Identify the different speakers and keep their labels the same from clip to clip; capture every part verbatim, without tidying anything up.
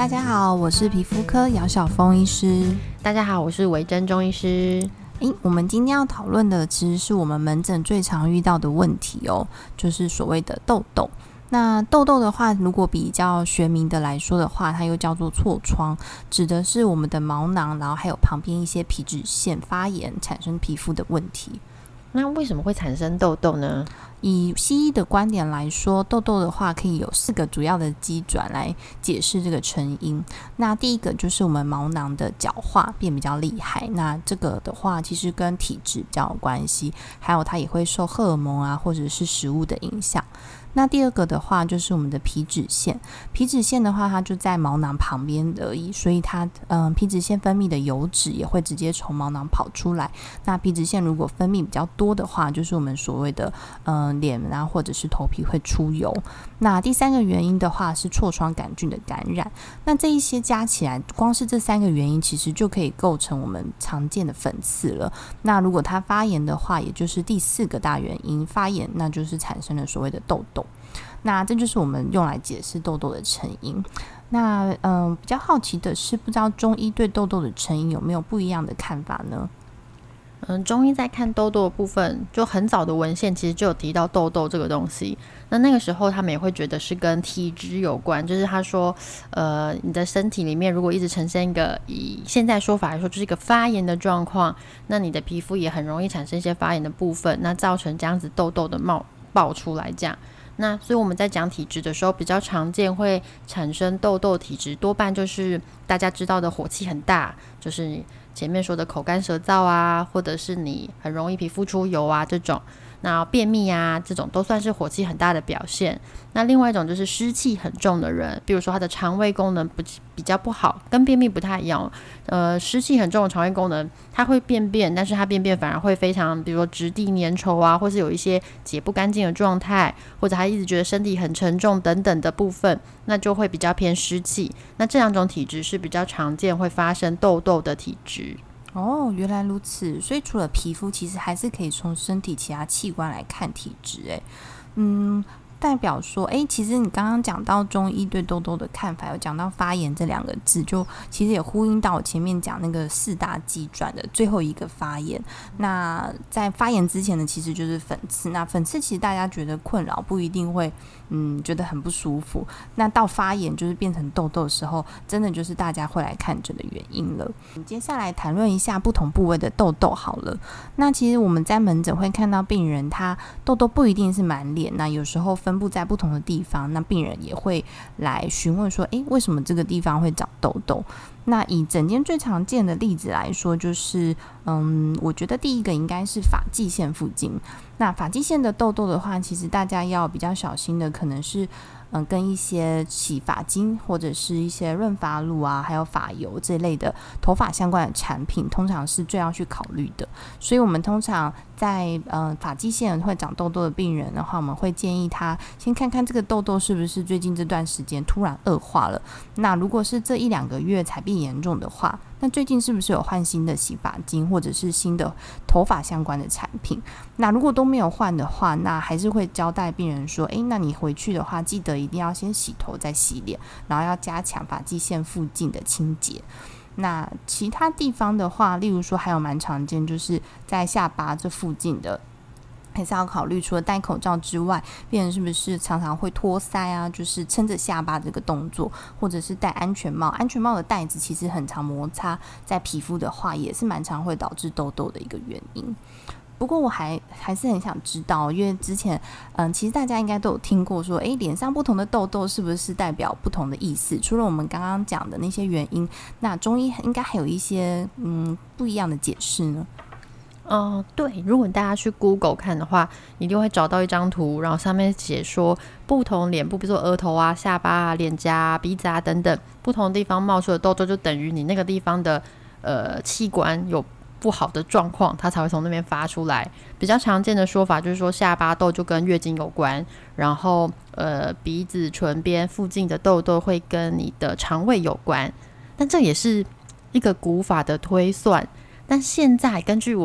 Speaker 1: 大家好，我是皮肤科姚晓峰医师。
Speaker 2: 大家好，我是维珍中医师。
Speaker 1: 诶，我们今天要讨论的其实是我们门诊最常遇到的问题哦，就是所谓的痘痘。那痘痘的话，如果比较学名的来说的话，它又叫做痤疮，指的是我们的毛囊，然后还有旁边一些皮脂腺发炎产生皮肤的问题。
Speaker 2: 那为什么会产生痘痘呢？
Speaker 1: 以西医的观点来说，痘痘的话可以有四个主要的机转来解释这个成因。那第一个就是我们毛囊的角化变比较厉害，那这个的话其实跟体质比较有关系，还有它也会受荷尔蒙啊或者是食物的影响。那第二个的话就是我们的皮脂腺，皮脂腺的话它就在毛囊旁边而已，所以它嗯皮脂腺分泌的油脂也会直接从毛囊跑出来。那皮脂腺如果分泌比较多的话，就是我们所谓的嗯脸啊或者是头皮会出油。那第三个原因的话是痤疮杆菌的感染。那这一些加起来，光是这三个原因其实就可以构成我们常见的粉刺了。那如果它发炎的话，也就是第四个大原因发炎，那就是产生了所谓的痘痘。那这就是我们用来解释痘痘的成因。那嗯、呃，比较好奇的是，不知道中医对痘痘的成因有没有不一样的看法呢？
Speaker 2: 嗯，中医在看痘痘的部分，就很早的文献其实就有提到痘痘这个东西。那那个时候他们也会觉得是跟体质有关，就是他说，呃，你的身体里面如果一直呈现一个以现在说法来说就是一个发炎的状况，那你的皮肤也很容易产生一些发炎的部分，那造成这样子痘痘的冒爆出来这样。那所以我们在讲体质的时候，比较常见会产生痘痘体质，多半就是大家知道的火气很大，就是前面说的口干舌燥啊，或者是你很容易皮肤出油啊这种，那便秘啊这种都算是火气很大的表现。那另外一种就是湿气很重的人，比如说他的肠胃功能不比较不好，跟便秘不太一样。呃，湿气很重的肠胃功能，它会便便，但是它便便反而会非常，比如说质地粘稠啊，或是有一些解不干净的状态，或者他一直觉得身体很沉重等等的部分，那就会比较偏湿气。那这两种体质是比较常见会发生痘痘的体质。
Speaker 1: 哦，原来如此。所以除了皮肤，其实还是可以从身体其他器官来看体质。哎，嗯。代表说，哎，其实你刚刚讲到中医对痘痘的看法，有讲到发炎这两个字，就其实也呼应到我前面讲那个四大机转的最后一个发炎。那在发炎之前呢，其实就是粉刺。那粉刺其实大家觉得困扰，不一定会嗯觉得很不舒服。那到发炎就是变成痘痘的时候，真的就是大家会来看诊的原因了。接下来谈论一下不同部位的痘痘好了。那其实我们在门诊会看到病人他痘痘不一定是满脸，那有时候分布在不同的地方，那病人也会来询问说，诶，为什么这个地方会长痘痘？那以诊间最常见的例子来说，就是嗯，我觉得第一个应该是发际线附近。那发际线的痘痘的话，其实大家要比较小心的可能是嗯，跟一些洗发精或者是一些润发露啊，还有发油这类的头发相关的产品，通常是最要去考虑的。所以我们通常在呃发际线会长痘痘的病人的话，我们会建议他先看看这个痘痘是不是最近这段时间突然恶化了。那如果是这一两个月才变严重的话，那最近是不是有换新的洗发精或者是新的头发相关的产品？那如果都没有换的话，那还是会交代病人说，诶，那你回去的话记得一定要先洗头再洗脸，然后要加强发际线附近的清洁。那其他地方的话，例如说还有蛮常见，就是在下巴这附近的，还是要考虑除了戴口罩之外，病人是不是常常会托腮啊，就是撑着下巴这个动作，或者是戴安全帽。安全帽的带子其实很常摩擦在皮肤的话，也是蛮常会导致痘痘的一个原因。不过我还还是很想知道，因为之前嗯，其实大家应该都有听过说，诶，脸上不同的痘痘是不是代表不同的意思？除了我们刚刚讲的那些原因，那中医应该还有一些嗯不一样的解释呢？
Speaker 2: 哦、呃，对，如果大家去 Google 看的话，一定会找到一张图，然后上面写说不同脸部，比如说额头啊、下巴啊、脸颊啊、鼻子啊等等，不同地方冒出的痘痘，就等于你那个地方的呃器官有不好的状况，它才会从那边发出来。比较常见的说法就是说，下巴痘就跟月经有关，然后呃鼻子、唇边附近的痘痘会跟你的肠胃有关。但这也是一个古法的推算，但现在根据我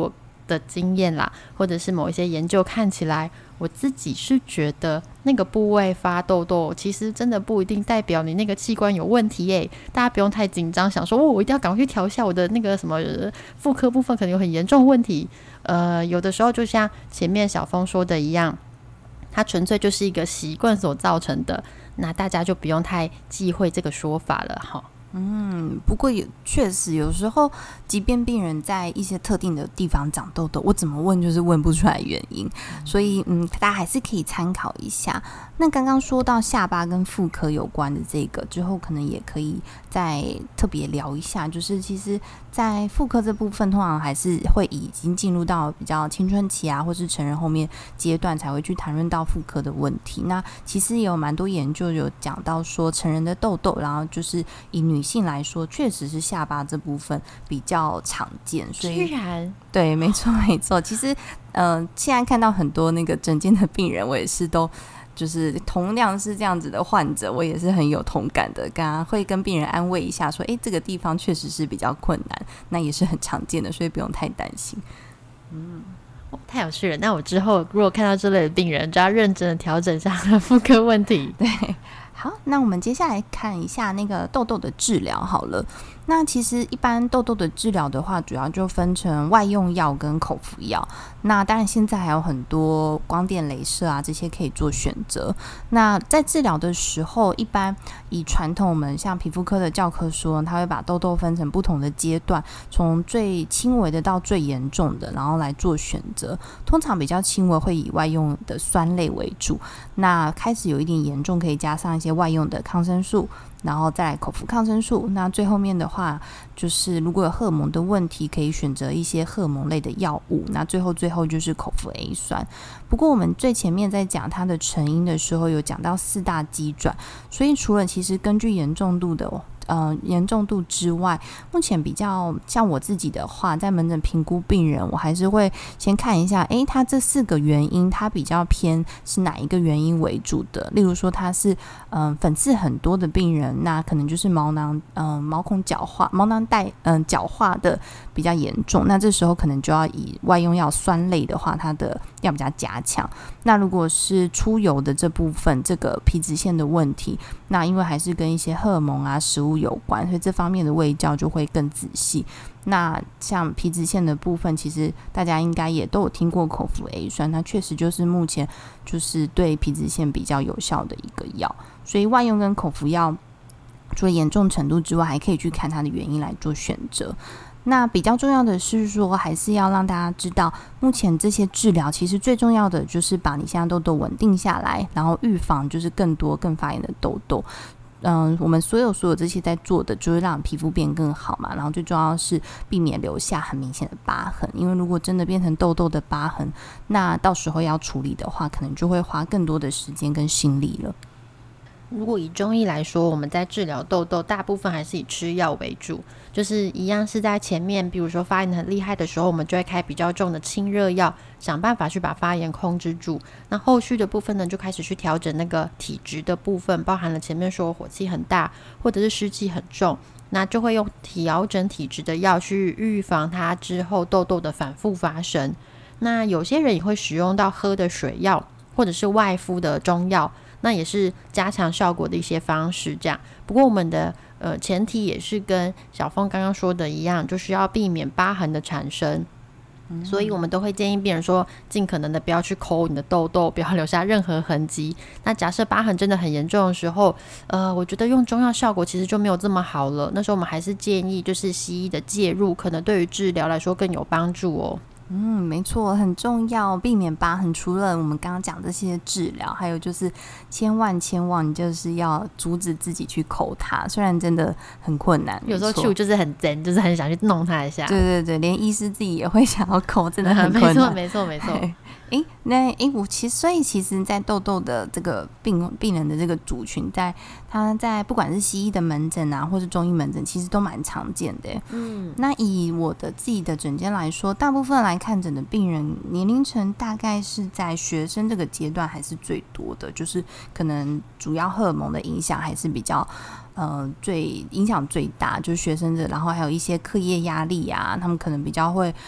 Speaker 2: 的经验啦，或者是某一些研究看起来，我自己是觉得那个部位发痘痘其实真的不一定代表你那个器官有问题耶，大家不用太紧张，想说、哦、我一定要赶快去调一下我的那个什么妇科部分可能有很严重的问题。呃，有的时候就像前面小峰说的一样，它纯粹就是一个习惯所造成的，那大家就不用太忌讳这个说法了哈。
Speaker 1: 嗯，不过也确实有时候，即便病人在一些特定的地方长痘痘，我怎么问就是问不出来原因，所以嗯，大家还是可以参考一下。那刚刚说到下巴跟妇科有关的这个，之后可能也可以再特别聊一下，就是其实在妇科这部分，通常还是会已经进入到比较青春期啊，或是成人后面阶段才会去谈论到妇科的问题。那其实也有蛮多研究有讲到说，成人的痘痘，然后就是以女女性来说，确实是下巴这部分比较常见，所以
Speaker 2: 居然
Speaker 1: 对，没错没错。其实，呃，现在看到很多那个诊间的病人，我也是都就是同样是这样子的患者，我也是很有同感的，刚刚会跟病人安慰一下，说，哎，这个地方确实是比较困难，那也是很常见的，所以不用太担心。
Speaker 2: 嗯。哦、太有趣了！那我之后如果看到这类的病人，就要认真的调整一下他的妇科问题。
Speaker 1: 对，好，那我们接下来看一下那个痘痘的治疗好了。那其实一般痘痘的治疗的话，主要就分成外用药跟口服药。那当然现在还有很多光电雷射啊，这些可以做选择。那在治疗的时候，一般以传统我们像皮肤科的教科书，它会把痘痘分成不同的阶段，从最轻微的到最严重的，然后来做选择。通常比较轻微会以外用的酸类为主，那开始有一点严重可以加上一些外用的抗生素，然后再来口服抗生素。那最后面的话，就是如果有荷尔蒙的问题，可以选择一些荷尔蒙类的药物。那最后最后就是口服 A 酸。不过我们最前面在讲它的成因的时候，有讲到四大机转，所以除了其实根据严重度的呃严重度之外，目前比较像我自己的话，在门诊评估病人，我还是会先看一下，诶，他这四个原因，他比较偏是哪一个原因为主的。例如说他是嗯、呃、粉刺很多的病人，那可能就是毛囊嗯、呃、毛孔角化、毛囊带嗯、呃、角化的比较严重，那这时候可能就要以外用药酸类的话，它的要比较加强。那如果是出油的这部分，这个皮脂腺的问题，那因为还是跟一些荷尔蒙啊、食物有关，所以这方面的卫教就会更仔细。那像皮脂腺的部分，其实大家应该也都有听过口服 A 酸，它确实就是目前就是对皮脂腺比较有效的一个药。所以外用跟口服药，除了严重程度之外，还可以去看它的原因来做选择。那比较重要的是说，还是要让大家知道，目前这些治疗其实最重要的就是把你现在痘痘稳定下来，然后预防就是更多更发炎的痘痘。嗯，我们所有所有这些在做的，就是让皮肤变更好嘛。然后最重要的是避免留下很明显的疤痕，因为如果真的变成痘痘的疤痕，那到时候要处理的话，可能就会花更多的时间跟心力了。
Speaker 2: 如果以中医来说，我们在治疗痘痘，大部分还是以吃药为主，就是一样是在前面，比如说发炎很厉害的时候，我们就会开比较重的清热药，想办法去把发炎控制住。那后续的部分呢，就开始去调整那个体质的部分，包含了前面说火气很大，或者是湿气很重，那就会用调整体质的药去预防它之后痘痘的反复发生。那有些人也会使用到喝的水药，或者是外敷的中药，那也是加强效果的一些方式这样。不过我们的呃前提也是跟小峰刚刚说的一样，就是要避免疤痕的产生。嗯、所以我们都会建议病人说，尽可能的不要去抠你的痘痘，不要留下任何痕迹。那假设疤痕真的很严重的时候，呃，我觉得用中药效果其实就没有这么好了。那时候我们还是建议就是西医的介入，可能对于治疗来说更有帮助哦。
Speaker 1: 嗯，没错，很重要，避免疤痕。除了我们刚刚讲这些治疗，还有就是千万千万，你就是要阻止自己去抠它，虽然真的很困难。
Speaker 2: 有时候去就是很真，就是很想去弄它一下。
Speaker 1: 对对对，连医师自己也会想要抠，真的很困难。
Speaker 2: 没错没错没错。
Speaker 1: 诶，那诶，我其实所以其实，在痘痘的这个病病人的这个族群，在他在不管是西医的门诊啊，或是中医门诊，其实都蛮常见的。嗯，那以我的自己的诊间来说，大部分来看诊的病人年龄层大概是在学生这个阶段还是最多的，就是可能主要荷尔蒙的影响还是比较。呃，最影响最大就是学生的，然后还有一些课业压力啊，他们可能比较会。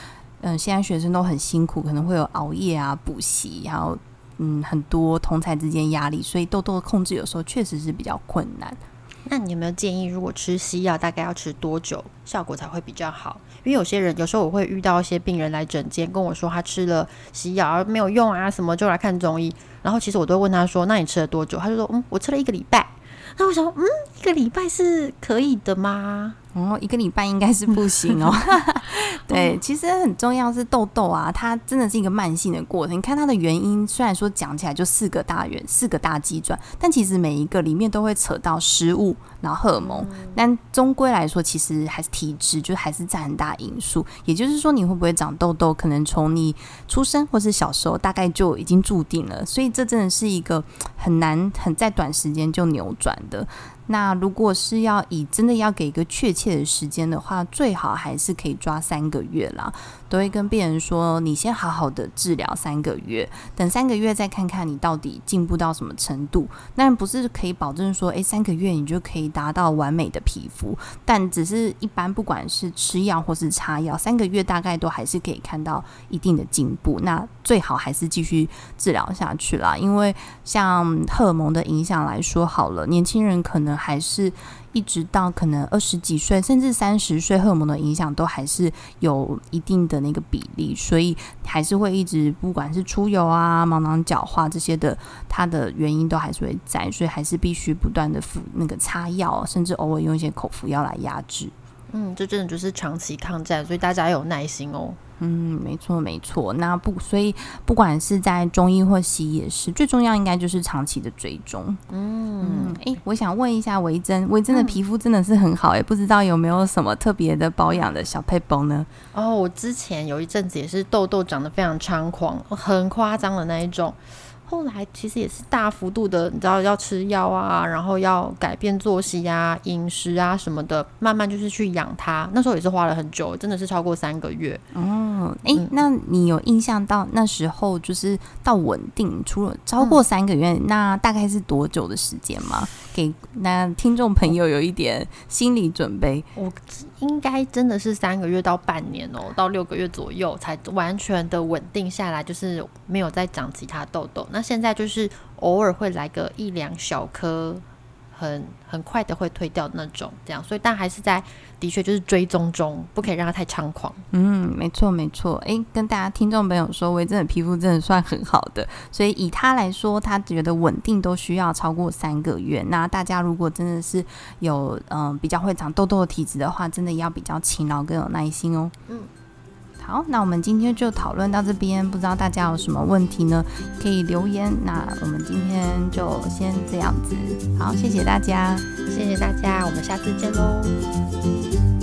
Speaker 1: 嗯、呃，现在学生都很辛苦，可能会有熬夜啊、补习，还有嗯很多同侪之间压力，所以痘痘的控制有时候确实是比较困难。
Speaker 2: 那你有没有建议，如果吃西药大概要吃多久效果才会比较好？因为有些人有时候我会遇到一些病人来诊间跟我说他吃了西药没有用啊什么，就来看中医，然后其实我都会问他说那你吃了多久，他就说嗯我吃了一个礼拜。那我想嗯一个礼拜是可以的吗？
Speaker 1: 哦，一个礼拜应该是不行哦。对，其实很重要是痘痘啊，它真的是一个慢性的过程。你看它的原因，虽然说讲起来就四个大原四个大机转，但其实每一个里面都会扯到食物，然后荷尔蒙，但终归来说，其实还是体质，就还是占很大因素。也就是说，你会不会长痘痘，可能从你出生或是小时候，大概就已经注定了。所以这真的是一个很难、很在短时间就扭转的。那如果是要以真的要给一个确切的时间的话，最好还是可以抓三个月啦。都会跟病人说，你先好好的治疗三个月，等三个月再看看你到底进步到什么程度。当然不是可以保证说，诶，三个月你就可以达到完美的皮肤，但只是一般不管是吃药或是擦药，三个月大概都还是可以看到一定的进步。那最好还是继续治疗下去啦，因为像荷尔蒙的影响来说好了，年轻人可能还是一直到可能二十几岁甚至三十岁，荷尔蒙的影响都还是有一定的那个比例，所以还是会一直不管是出油啊、毛囊角化这些的，它的原因都还是会在，所以还是必须不断的服那个擦药，甚至偶尔用一些口服药来压制。
Speaker 2: 嗯，这真的就是长期抗战，所以大家要有耐心哦。
Speaker 1: 嗯，没错没错。那不，所以不管是在中医或西医也是，最重要应该就是长期的追踪。嗯，哎、嗯，我想问一下维珍，维珍的皮肤真的是很好哎、嗯，不知道有没有什么特别的保养的小配方呢？
Speaker 2: 哦，我之前有一阵子也是痘痘长得非常猖狂，很夸张的那一种。后来其实也是大幅度的，你知道要吃药啊，然后要改变作息啊、饮食啊什么的，慢慢就是去养它。那时候也是花了很久，真的是超过三个月。
Speaker 1: 哦，哎、嗯，那你有印象到那时候就是到稳定，除了超过三个月、嗯，那大概是多久的时间吗？给那听众朋友有一点心理准备。
Speaker 2: 我应该真的是三个月到半年哦，到六个月左右才完全的稳定下来，就是没有再长其他痘痘。那现在就是偶尔会来个一两小颗，很很快的会退掉的那种，这样，所以但还是在的确就是追踪中，不可以让它太猖狂。
Speaker 1: 嗯，没错没错。哎，跟大家听众朋友说，维珍的皮肤真的算很好的，所以以他来说，他觉得稳定都需要超过三个月。那大家如果真的是有嗯、呃、比较会长痘痘的体质的话，真的要比较勤劳更有耐心哦。嗯。好，那我们今天就讨论到这边，不知道大家有什么问题呢？可以留言。那我们今天就先这样子，好，谢谢大家，
Speaker 2: 谢谢大家，我们下次见喽。